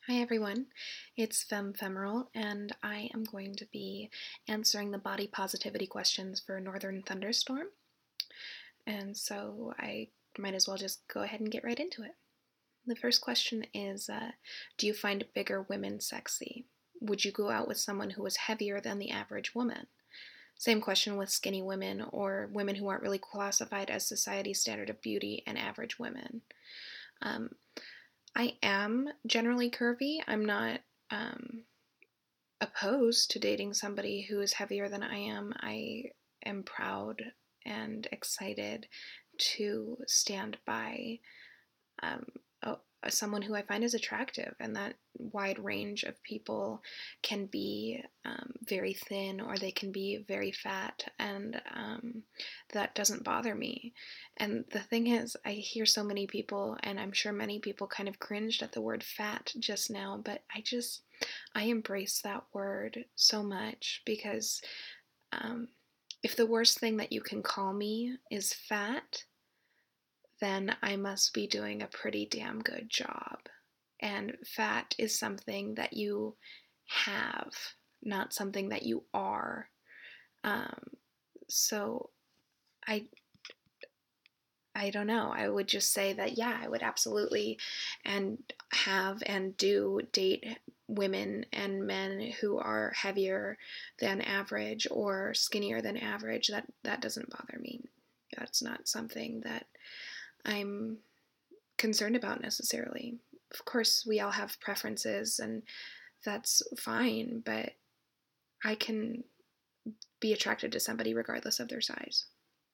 Hi everyone, it's Femfemoral, and I am going to be answering the body positivity questions for Northern Thunderstorm. And so I might as well just go ahead and get right into it. The first question is do you find bigger women sexy? Would you go out with someone who was heavier than the average woman? Same question with skinny women or women who aren't really classified as society's standard of beauty and average women. I am generally curvy. I'm not opposed to dating somebody who is heavier than I am. I am proud and excited to stand by um, someone who I find is attractive, and that wide range of people can be very thin or they can be very fat, and that doesn't bother me. And the thing is, I hear so many people, and I'm sure many people kind of cringed at the word fat just now, but I embrace that word so much because if the worst thing that you can call me is fat, then I must be doing a pretty damn good job. And fat is something that you have, not something that you are. So I I don't know. I would just say that yeah, I would absolutely and have and do date women and men who are heavier than average or skinnier than average. That doesn't bother me. That's not something that I'm concerned about necessarily. Of course, we all have preferences, and that's fine, but I can be attracted to somebody regardless of their size.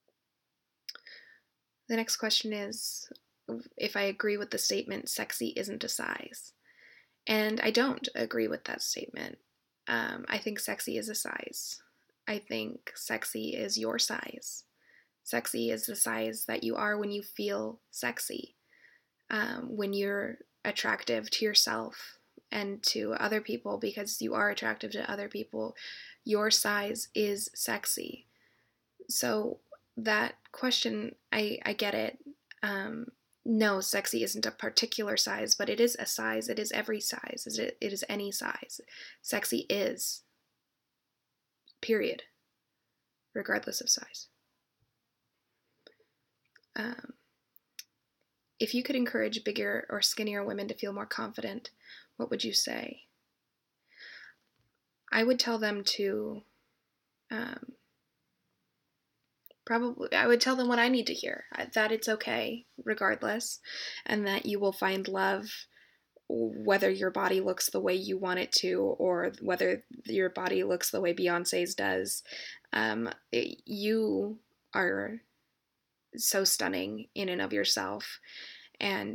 The next question is if I agree with the statement, sexy isn't a size. And I don't agree with that statement. I think sexy is a size. I think sexy is your size. Sexy is the size that you are when you feel sexy. When you're attractive to yourself and to other people because you are attractive to other people, your size is sexy. So that question, I get it. No, sexy isn't a particular size, but it is a size. It is every size. It is any size. Sexy is, period, regardless of size. Um, if you could encourage bigger or skinnier women to feel more confident, what would you say? I would tell them to um, probably, I would tell them what I need to hear, that it's okay regardless, and that you will find love whether your body looks the way you want it to or whether your body looks the way Beyonce's does. You are so stunning in and of yourself, and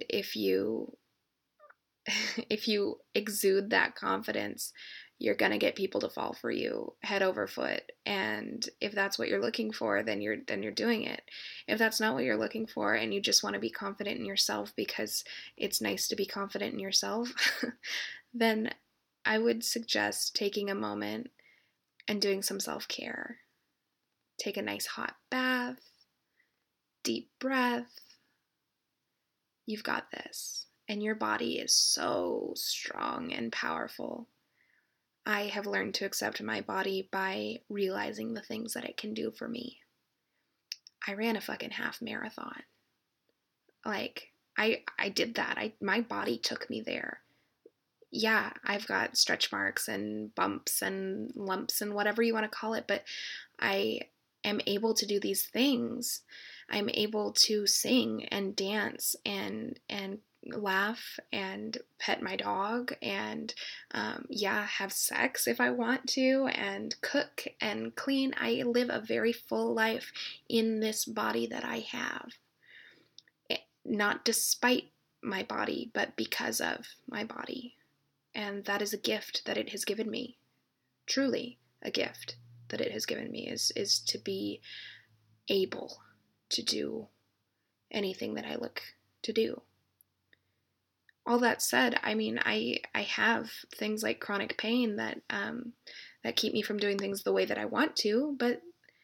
if you exude that confidence, you're going to get people to fall for you head over foot. And if that's what you're looking for, then you're doing it. If that's not what you're looking for and you just want to be confident in yourself because it's nice to be confident in yourself, then I would suggest taking a moment and doing some self-care. Take a nice hot bath, deep breath. You've got this. And your body is so strong and powerful. I have learned to accept my body by realizing the things that it can do for me. I ran a fucking half marathon. Like, I did that. My body took me there. Yeah, I've got stretch marks and bumps and lumps and whatever you want to call it, but I am able to do these things. I'm able to sing and dance and laugh and pet my dog and have sex if I want to and cook and clean. I live a very full life in this body that I have. Not despite my body, but because of my body. And that is a gift that it has given me. Truly a gift that it has given me is to be able to do anything that I look to do. All that said, I mean, I have things like chronic pain that that keep me from doing things the way that I want to, but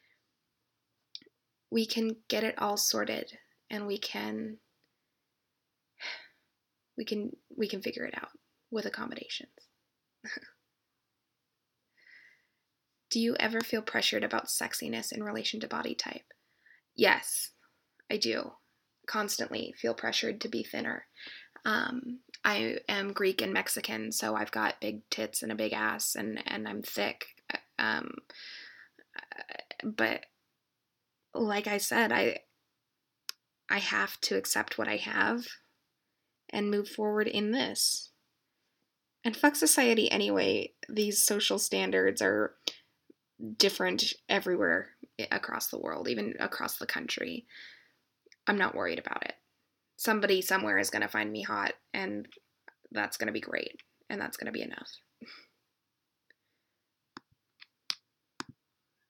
we can get it all sorted, and we can figure it out. with accommodations. Do you ever feel pressured about sexiness in relation to body type? Yes, I do. Constantly feel pressured to be thinner. I am Greek and Mexican, so I've got big tits and a big ass, and I'm thick. But like I said, I have to accept what I have and move forward in this. And fuck society anyway. These social standards are different everywhere across the world, even across the country. I'm not worried about it. Somebody somewhere is going to find me hot, and that's going to be great, and that's going to be enough.